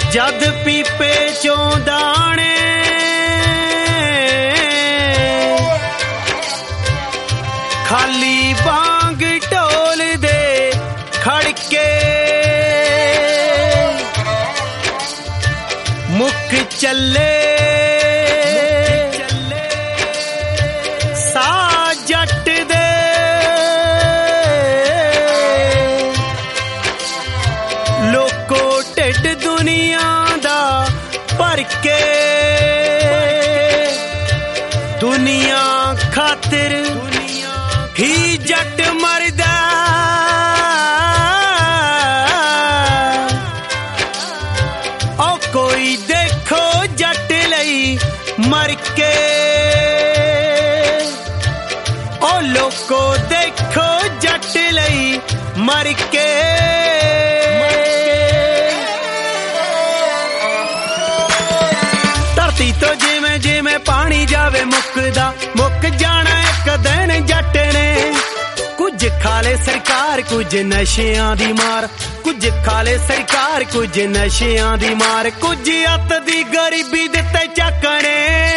जद पीपे चों दाने खाली बांग ढोल दे खड़के मुक चले सा जट दे लोको ढिड दुनिया दा भर के दुनिया खातिर ही जट मरदा ओ कोई देखो जट लई मर के ओ लोको देखो जट लई मर के धरती तो जिवें जिवें पानी जावे मुकदा मुक जाना एक दिन जट ने कुछ खाले सरकार कुछ नशियां दी मार कुछ खाले सरकार कुछ नशियां दी मार कुछ अत दी गरीबी दिते चकने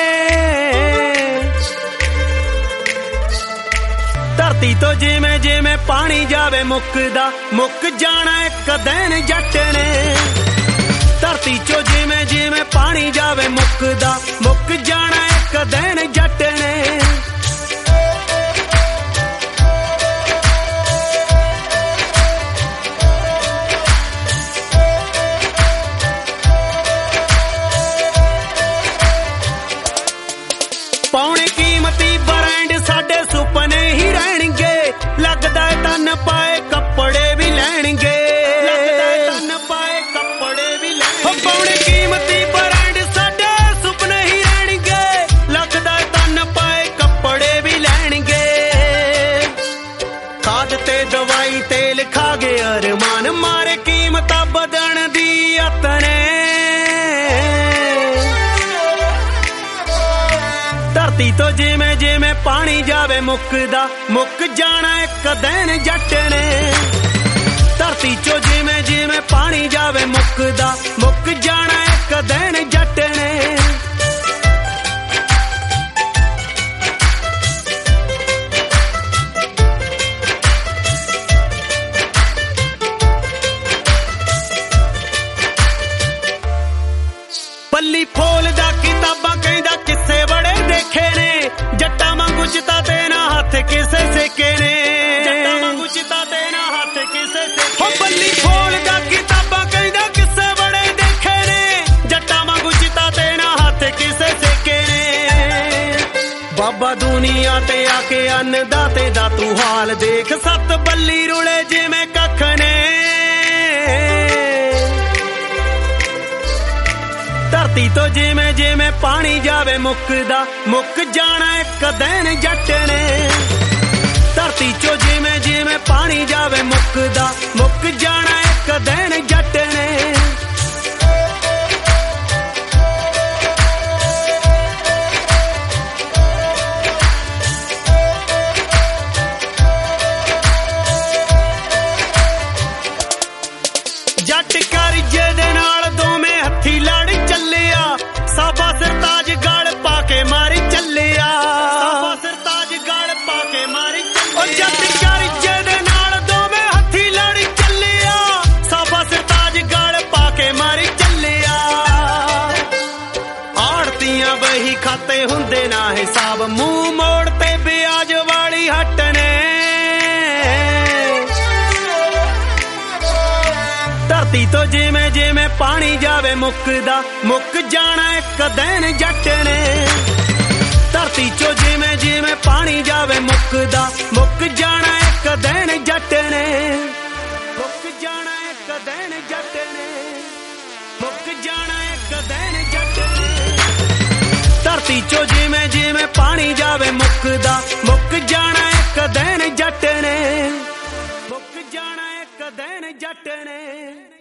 धरती तो जिवें जिवें पानी जावे मुकदा मुक जाना एक दिन जट ने धरती चो जिवें जिवें पानी जावे मुकदा मुक जाना एक दिन जट ने पौने कीमती ब्रांड साडे सुपने ही रहणगे लगदा है तन पाए कपड़े भी लैणगे लगदा है तन पाए कपड़े भी लैणगे पौने कीमती ब्रांड साडे सुपने ही रहणगे लगदा है तन पाए कपड़े भी लैणगे खाद ते दवाई तेल खा गए अरमान मारे कीमतां बदन दी अतने धरती तो जिवें जिवें पानी जावे मुकदा मुक जाना एक दिन जट ने धरती चो जिवें जिवें पानी जावे मुकदा मुक जाना एक दिन जट ने पल्ली फोल दा किताबां कहंदा किस्से बड़े देखे ने जट्टा वांगू चिता ते ना हाथ किसे सेके ने जट्टा वांगू चिता ते ना हाथ किसे सेके हो पल्ली फोल दा किताबां कहंदा किस्से बड़े देखे ने जट्टा वांगू चिता ते ना हाथ किसे सेके ने बाबा दुनिया ते आके अन्नदाते दा तू हाल देख सत बल्ली रुले जिवें कख ने धरती तो जिवें जिवें पानी जावे मुकदा मुक जाना एक दिन जट ने धरती चो जिवें जिवें पानी जावे मुकदा मुक जाना एक दिन जट ने जट करजे दे नाल दोवें हत्थी लड़ चलिया साबा सरताज गल पाके मारी चलिया साबा सरताज गल पाके मारी ओ जट करजे दे नाल दोवें हत्थी लड़ चलिया साबा सरताज गल पाके मारी चलिया आड़तियां बही खाते हुंदे ना हिसाब मुंह मोड़ ते ब्याज वाली हट ने धरती तो जिवें जिवें पानी जावे मुकदा मुक जाना एक दिन जट ने धरती चो जिवें जिवें पानी जावे मुकदा मुक जाना एक दिन जट ने मुक जाना एक दिन जट ने मुक जाना एक दिन जट ने धरती चो जिवें जिवें पानी जावे मुकदा मुक जाना एक दिन जट ने मुक जाना एक दिन जट ने।